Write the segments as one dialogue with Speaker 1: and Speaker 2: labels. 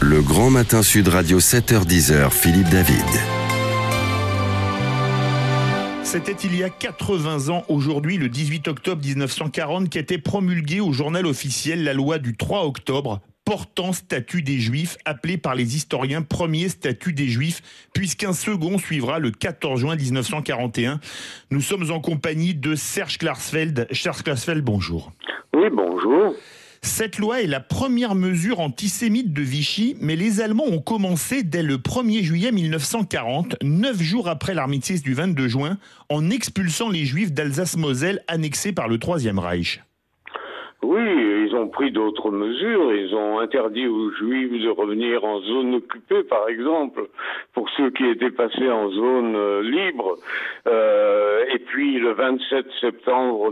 Speaker 1: Le Grand Matin Sud Radio 7h-10h, Philippe David.
Speaker 2: C'était il y a 80 ans aujourd'hui, le 18 octobre 1940, qu'était promulguée au journal officiel la loi du 3 octobre portant statut des Juifs, appelé par les historiens premier statut des Juifs, puisqu'un second suivra le 14 juin 1941. Nous sommes en compagnie de Serge Klarsfeld. Serge Klarsfeld, bonjour.
Speaker 3: Oui, bonjour.
Speaker 2: Cette loi est la première mesure antisémite de Vichy, mais les Allemands ont commencé dès le 1er juillet 1940, 9 jours après l'armistice du 22 juin, en expulsant les Juifs d'Alsace-Moselle annexés par le Troisième Reich.
Speaker 3: Oui, ils ont pris d'autres mesures. Ils ont interdit aux Juifs de revenir en zone occupée, par exemple, pour ceux qui étaient passés en zone libre. Et puis, le 27 septembre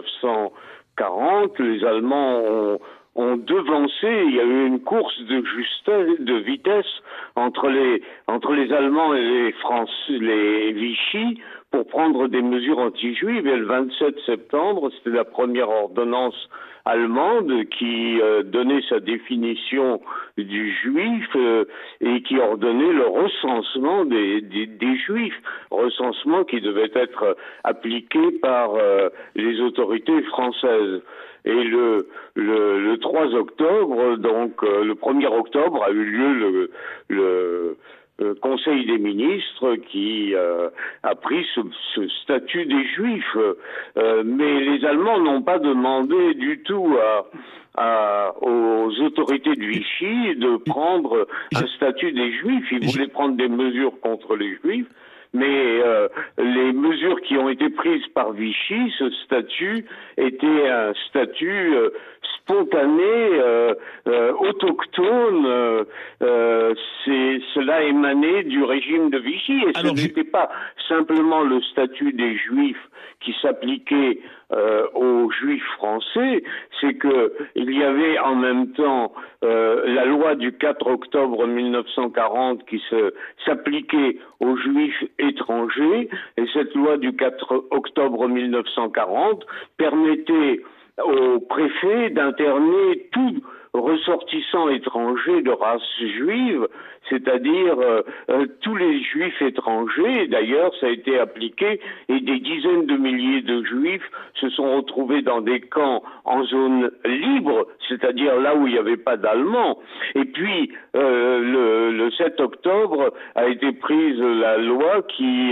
Speaker 3: 1940, les Allemands ont devancé. Il y a eu une course de vitesse entre les Allemands et les Français, les Vichy, pour prendre des mesures anti-juives. Et le 27 septembre, c'était la première ordonnance allemande qui donnait sa définition du juif et qui ordonnait le recensement des juifs, recensement qui devait être appliqué par les autorités françaises. Et le 3 octobre, donc le 1er octobre, a eu lieu le Conseil des ministres qui a pris ce statut des Juifs. Mais les Allemands n'ont pas demandé du tout aux autorités de Vichy de prendre un statut des Juifs. Ils voulaient prendre des mesures contre les Juifs. Mais les mesures qui ont été prises par Vichy, ce statut était un statut spontané, autochtone. Cela émanait du régime de Vichy. Et ce n'était pas simplement le statut des Juifs qui s'appliquait aux Juifs français, c'est que il y avait en même temps la loi du 4 octobre 1940 qui s'appliquait aux Juifs étrangers, et cette loi du 4 octobre 1940 permettait au préfet d'interner tout ressortissants étrangers de race juive, c'est-à-dire tous les juifs étrangers. D'ailleurs, ça a été appliqué et des dizaines de milliers de juifs se sont retrouvés dans des camps en zone libre, c'est-à-dire là où il n'y avait pas d'Allemands. Et puis, le 7 octobre a été prise la loi qui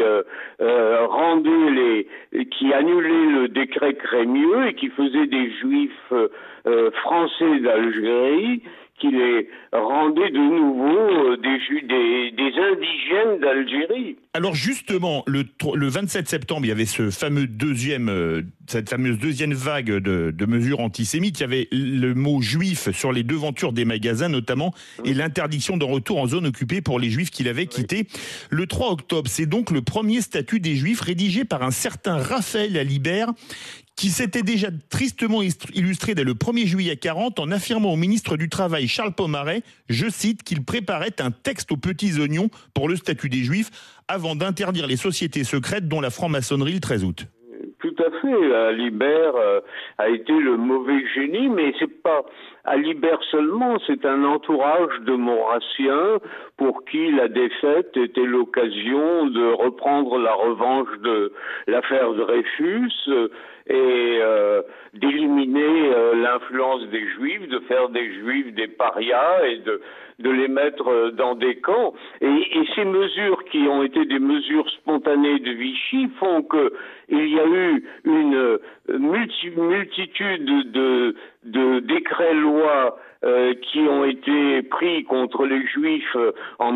Speaker 3: qui annulait le décret Crémieux et qui faisait des juifs français d'Algérie, qui les rendait de nouveau des indigènes d'Algérie.
Speaker 2: Alors justement, le 27 septembre, il y avait cette fameuse deuxième vague de mesures antisémites. Il y avait le mot juif sur les devantures des magasins notamment, et l'interdiction de retour en zone occupée pour les juifs qui l'avaient quitté. Le 3 octobre, c'est donc le premier statut des juifs rédigé par un certain Raphaël Alibert, qui s'était déjà tristement illustré dès le 1er juillet 40 en affirmant au ministre du Travail Charles Pomarez, je cite, qu'il préparait un texte aux petits oignons pour le statut des Juifs avant d'interdire les sociétés secrètes dont la franc-maçonnerie le 13 août.
Speaker 3: Tout à fait. Alibert a été le mauvais génie, mais c'est pas Alibert seulement, c'est un entourage de Maurrassiens pour qui la défaite était l'occasion de reprendre la revanche de l'affaire Dreyfus et d'éliminer l'influence des Juifs, de faire des Juifs des parias et de les mettre dans des camps. Et ces mesures qui ont été des mesures spontanées de Vichy font que il y a eu une multitude de décrets-lois qui ont été pris contre les Juifs en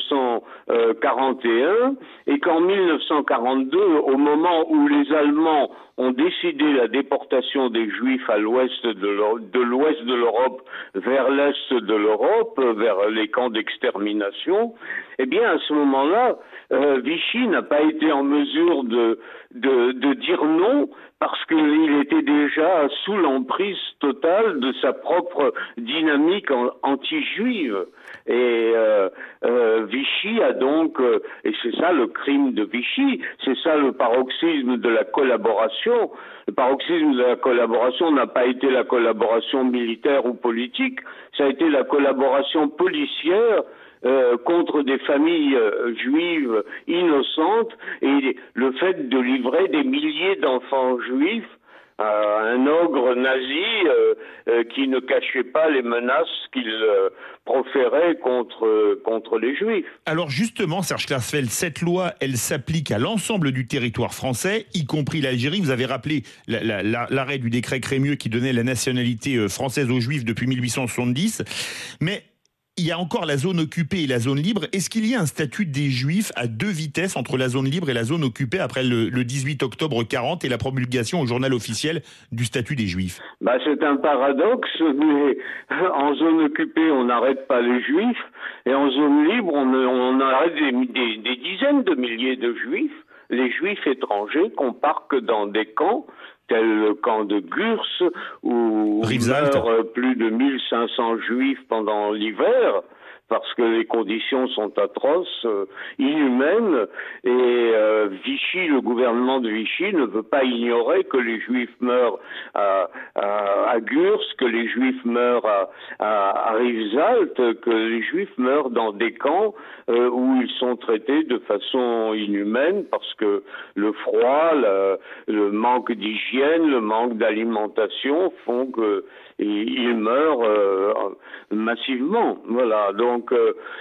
Speaker 3: 1941 et qu'en 1942, au moment où les Allemands ont décidé la déportation des Juifs à l'ouest de l'ouest de l'Europe vers l'est de l'Europe, vers les camps d'extermination, eh bien à ce moment-là, Vichy n'a pas été en mesure de dire non parce qu'il était déjà sous l'emprise totale de sa propre dynamique anti-juive. Et Vichy a donc, et c'est ça le crime de Vichy, c'est ça le paroxysme de la collaboration. Le paroxysme de la collaboration n'a pas été la collaboration militaire ou politique, ça a été la collaboration policière contre des familles juives innocentes, et le fait de livrer des milliers d'enfants juifs à un ogre nazi qui ne cachait pas les menaces qu'il proférait contre les juifs.
Speaker 2: Alors justement, Serge Klarsfeld, cette loi, elle s'applique à l'ensemble du territoire français, y compris l'Algérie. Vous avez rappelé l'arrêt du décret Crémieux qui donnait la nationalité française aux Juifs depuis 1870. Mais il y a encore la zone occupée et la zone libre. Est-ce qu'il y a un statut des Juifs à deux vitesses entre la zone libre et la zone occupée après le 18 octobre 40 et la promulgation au journal officiel du statut des Juifs?
Speaker 3: C'est un paradoxe, mais en zone occupée, on n'arrête pas les Juifs, et en zone libre, on arrête des dizaines de milliers de Juifs, les Juifs étrangers qu'on parque dans des camps, tel le camp de Gurs, où meurent plus de 1500 Juifs pendant l'hiver, parce que les conditions sont atroces, inhumaines, et Vichy, le gouvernement de Vichy, ne veut pas ignorer que les Juifs meurent à Gurs, que les Juifs meurent à Rivesaltes, que les Juifs meurent dans des camps où ils sont traités de façon inhumaine, parce que le froid, le manque d'hygiène, le manque d'alimentation font que ils meurent massivement. Voilà, donc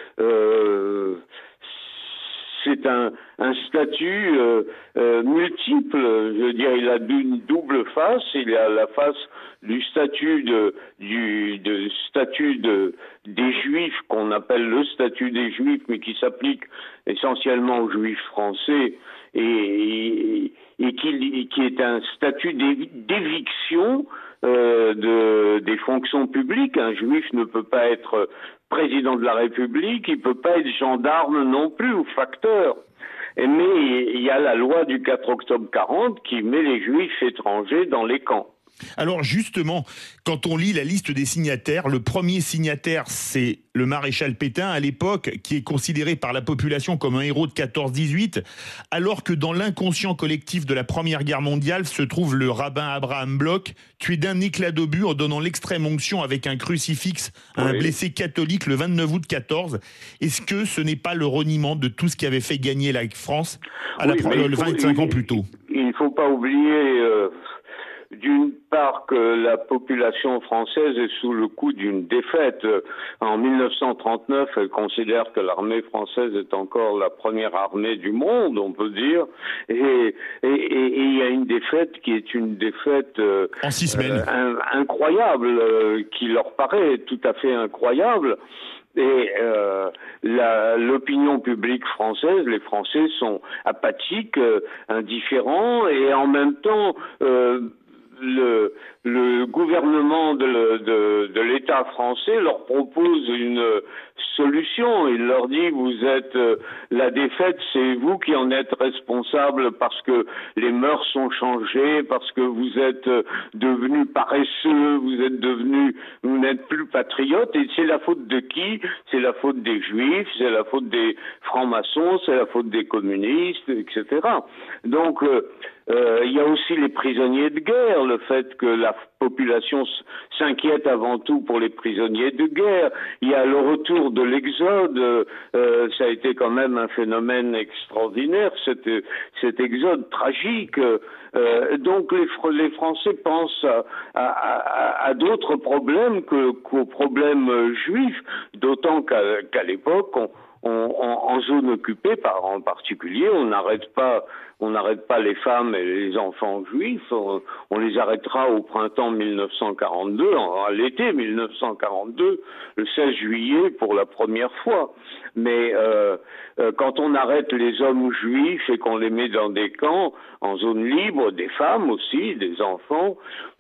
Speaker 3: c'est un statut multiple. Je veux dire, il a une double face. Il y a la face du statut des Juifs, qu'on appelle le statut des Juifs, mais qui s'applique essentiellement aux Juifs français, et qui est un statut d'éviction des fonctions publiques. Un Juif ne peut pas être président de la République, il peut pas être gendarme non plus ou facteur. Mais il y a la loi du 4 octobre 40 qui met les Juifs étrangers dans les camps.
Speaker 2: Alors justement, quand on lit la liste des signataires, le premier signataire, c'est le maréchal Pétain à l'époque, qui est considéré par la population comme un héros de 14-18, alors que dans l'inconscient collectif de la Première Guerre mondiale se trouve le rabbin Abraham Bloch, tué d'un éclat d'obus en donnant l'extrême onction avec un crucifix à un blessé catholique le 29 août 14. Est-ce que ce n'est pas le reniement de tout ce qui avait fait gagner la France le 25 ans plus tôt?
Speaker 3: Il ne faut pas oublier... d'une part que la population française est sous le coup d'une défaite. En 1939, elle considère que l'armée française est encore la première armée du monde, on peut dire, et il y a une défaite qui est une défaite
Speaker 2: en 6 semaines.
Speaker 3: Incroyable, qui leur paraît tout à fait incroyable. Et l'opinion publique française, les Français sont apathiques, indifférents, et en même temps... Le gouvernement de l'État français leur propose une solution. Il leur dit, vous êtes la défaite, c'est vous qui en êtes responsable parce que les mœurs sont changées, parce que vous êtes devenus paresseux, vous n'êtes plus patriotes. Et c'est la faute de qui? C'est la faute des Juifs, c'est la faute des francs-maçons, c'est la faute des communistes, etc. Donc il y a aussi les prisonniers de guerre, le fait que la population s'inquiète avant tout pour les prisonniers de guerre. Il y a le retour de l'exode, ça a été quand même un phénomène extraordinaire, cet exode tragique. Donc les Français pensent à d'autres problèmes qu'aux problèmes juifs, d'autant qu'à l'époque, en zone occupée, en particulier, on n'arrête pas les femmes et les enfants juifs, on les arrêtera au printemps 1942, à l'été 1942, le 16 juillet pour la première fois. Mais quand on arrête les hommes juifs et qu'on les met dans des camps, en zone libre, des femmes aussi, des enfants,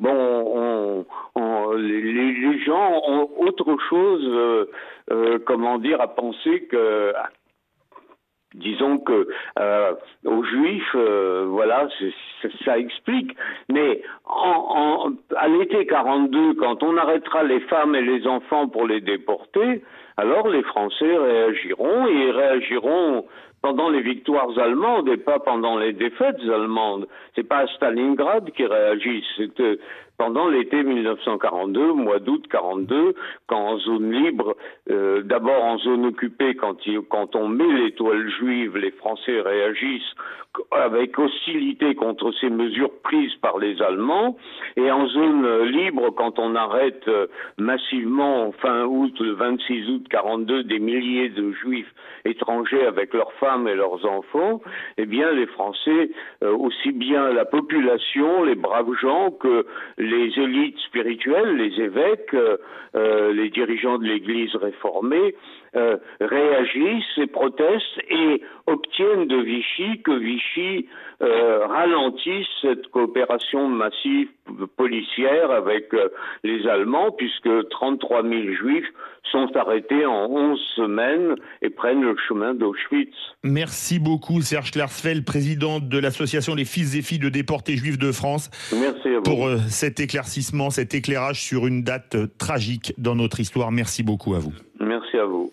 Speaker 3: les gens ont autre chose, à penser Disons que aux Juifs, voilà, ça explique. Mais à l'été 42, quand on arrêtera les femmes et les enfants pour les déporter, alors les Français réagiront, et ils réagiront pendant les victoires allemandes et pas pendant les défaites allemandes. C'est pas à Stalingrad qu'ils réagissent, c'est pendant l'été 1942, mois d'août 42, quand en zone libre, d'abord en zone occupée, quand on met l'étoile juive, les Français réagissent avec hostilité contre ces mesures prises par les Allemands, et en zone libre, quand on arrête massivement, fin août, le 26 août 42, des milliers de Juifs étrangers avec leurs femmes et leurs enfants, eh bien les Français, aussi bien la population, les braves gens, que les élites spirituelles, les évêques, les dirigeants de l'Église réformée, réagissent et protestent et obtiennent de Vichy que Vichy ralentisse cette coopération massive policière avec les Allemands, puisque 33 000 Juifs sont arrêtés en 11 semaines et prennent le chemin d'Auschwitz.
Speaker 2: Merci beaucoup Serge Klarsfeld, président de l'association Les Fils et Filles de déportés juifs de France.
Speaker 3: Merci à vous.
Speaker 2: Pour cet éclaircissement, cet éclairage sur une date tragique dans notre histoire. Merci beaucoup à vous.
Speaker 3: Merci à vous.